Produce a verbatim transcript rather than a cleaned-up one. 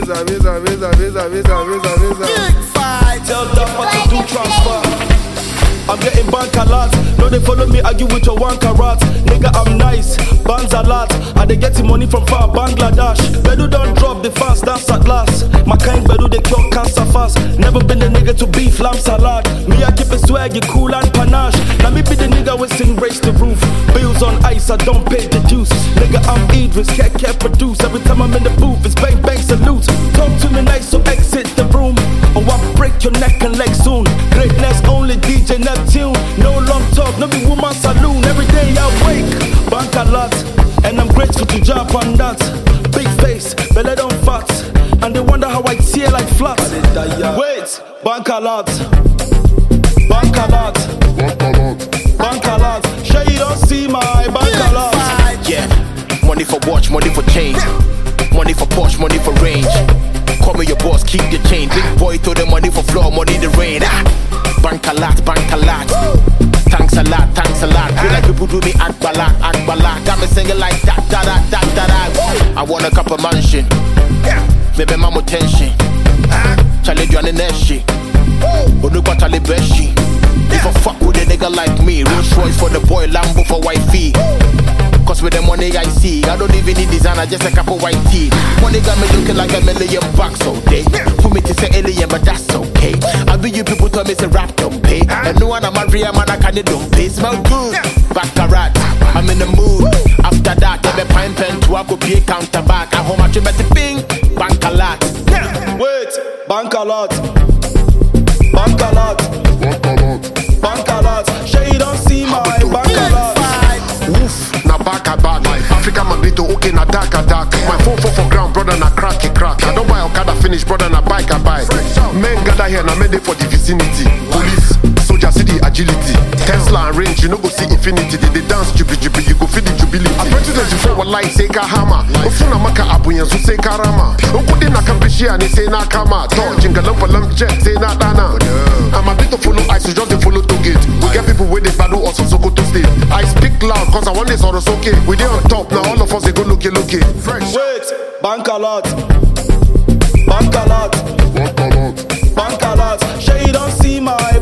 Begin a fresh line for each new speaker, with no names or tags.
visa, visa, visa, visa, visa, visa, visa.
Tell Dapper to do transfer. I'm getting bank a lot. No, they follow me, argue with your one carat. Nigga, I'm nice, bands a lot. And they getting money from far Bangladesh. Bedu don't drop the fast, dance at last. My kind Bedu, they cure cancer fast. Never been the nigga to beef lamb salad. Me, I keep it swaggy, cool and panache. Now me be the nigga we sing race the roof. Bills on ice, I don't pay the dues. Nigga, I'm Idris, can't can't produce. Every time I'm in the booth, it's bang bang salute. Talk to me nice, so exit the room. Or I break your neck and leg soon. Greatness only D J Neptune. No long talk, no big woman saloon. Every day I wake, bank a lot. And I'm grateful to jump on that. Big face, belly don't fat. And they wonder how I tear like flat. Wait, bank a lot. Bank a lot. Bank a lot. Sure you don't see my bank a lot.
Yeah, money for watch, money for change. Money for Porsche, money for range. Call me your boss, keep the change. Big boy throw the money for floor, money the rain. Ah. Bank a lot, bank a lot. Thanks a lot, thanks a lot. Feel like people do me act balak, act balak. Got me singing like that, da da da da da. I want a couple mansion. Maybe mama tension. Challenge you on the next shit. But look what Charlie Beshi. If I fuck with a nigga like me, Rolls Royce for the boy, Lambo for wifey. Cause with the money I see, I don't even need designer, just a couple white teeth. Money got me looking like a million bucks all day. For me to say alien, but that's okay. I be you people tell me say rap don't pay. And no one I'm a real man, I can't don't pay. Smell good, baccarat, I'm in the mood. After that, I be pine pen to I go pay counter back. I home I trim at the ping, bank a lot.
Wait, bank a lot. Bank a lot. Bank a lot. Sure you don't see my bank a lot.
Woof, na back a back. Africa Magrito, okay, na dark a dark. My phone fall for ground, brother, na crack a crack. I don't buy Okada finish, brother, na bike a bike. Men gather here, na men dey for the vicinity. Police, soldier, see the agility. Tesla and range, you know go see infinity. They, they dance jubi jubi, you go feel the jubilee. I twenty twenty-four, wallahi, say ka hammer. Ofuna maka abu yanzu say karama. Okudi na kampishi and say na kama. To jingalam for lamp jet, say na dana. I'm a bit to follow ice, so just they follow to gate. We get people with the battle also Sokoto state. I speak loud, cause I want this on us okay. We dey on top, now all of us they go looky looky. Fresh.
Wait, bank a lot. Bank a lot. Bank a lot. Sure you don't see my